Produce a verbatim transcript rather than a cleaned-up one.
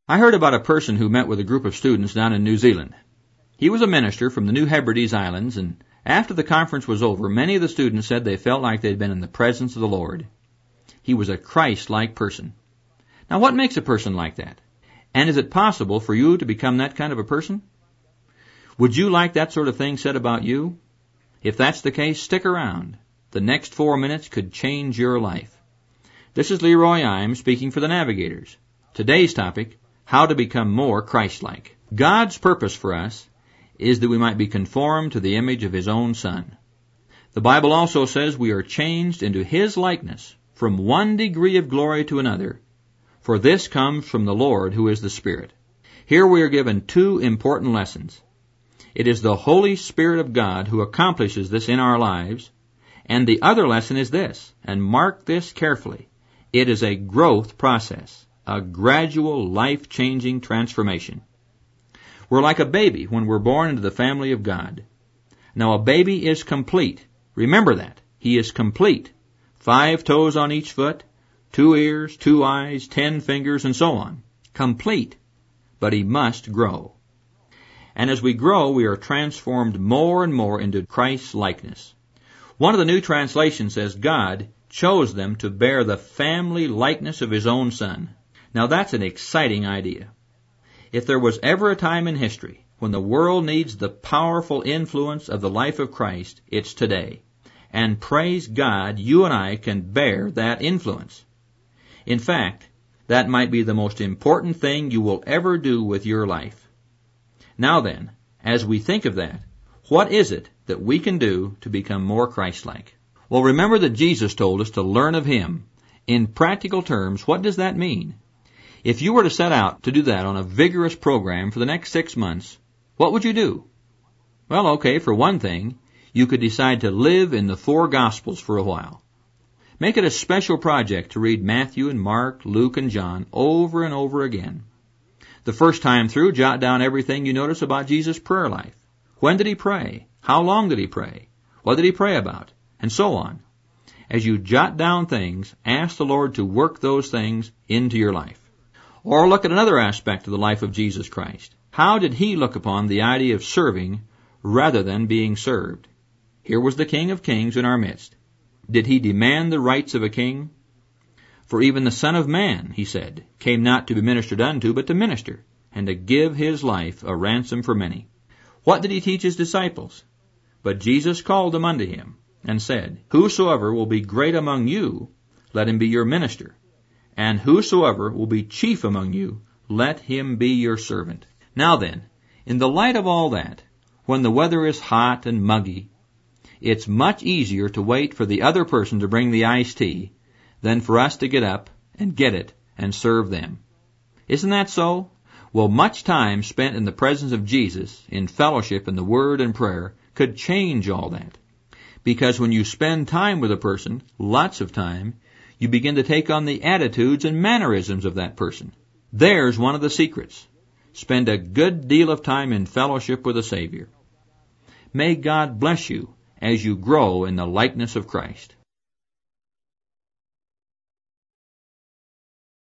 I heard about a person who met with a group of students down in New Zealand. He was a minister from the New Hebrides Islands, and after the conference was over, many of the students said they felt like they'd been in the presence of the Lord. He was a Christ-like person. Now, what makes a person like that? And is it possible for you to become that kind of a person? Would you like that sort of thing said about you? If that's the case, stick around. The next four minutes could change your life. This is Leroy Imes speaking for the Navigators. Today's topic, how to become more Christ-like. God's purpose for us is that we might be conformed to the image of His own Son. The Bible also says we are changed into His likeness from one degree of glory to another, for this comes from the Lord who is the Spirit. Here we are given two important lessons. It is the Holy Spirit of God who accomplishes this in our lives, and the other lesson is this, and mark this carefully. It is a growth process, a gradual, life-changing transformation. We're like a baby when we're born into the family of God. Now, a baby is complete. Remember that. He is complete. Five toes on each foot, two ears, two eyes, ten fingers, and so on. Complete. But he must grow. And as we grow, we are transformed more and more into Christ's likeness. One of the new translations says God chose them to bear the family likeness of His own Son. Now that's an exciting idea. If there was ever a time in history when the world needs the powerful influence of the life of Christ, it's today. And praise God, you and I can bear that influence. In fact, that might be the most important thing you will ever do with your life. Now then, as we think of that, what is it that we can do to become more Christ-like? Well, remember that Jesus told us to learn of Him. In practical terms, what does that mean? If you were to set out to do that on a vigorous program for the next six months, what would you do? Well, okay, for one thing, you could decide to live in the four Gospels for a while. Make it a special project to read Matthew and Mark, Luke and John over and over again. The first time through, jot down everything you notice about Jesus' prayer life. When did He pray? How long did He pray? What did He pray about? And so on. As you jot down things, ask the Lord to work those things into your life. Or look at another aspect of the life of Jesus Christ. How did He look upon the idea of serving rather than being served? Here was the King of Kings in our midst. Did He demand the rights of a king? For even the Son of Man, He said, came not to be ministered unto, but to minister, and to give His life a ransom for many. What did He teach His disciples? But Jesus called them unto Him, and said, Whosoever will be great among you, let him be your minister. And whosoever will be chief among you, let him be your servant. Now then, in the light of all that, when the weather is hot and muggy, it's much easier to wait for the other person to bring the iced tea than for us to get up and get it and serve them. Isn't that so? Well, much time spent in the presence of Jesus, in fellowship in the Word and prayer, could change all that. Because when you spend time with a person, lots of time, you begin to take on the attitudes and mannerisms of that person. There's one of the secrets. Spend a good deal of time in fellowship with the Savior. May God bless you as you grow in the likeness of Christ.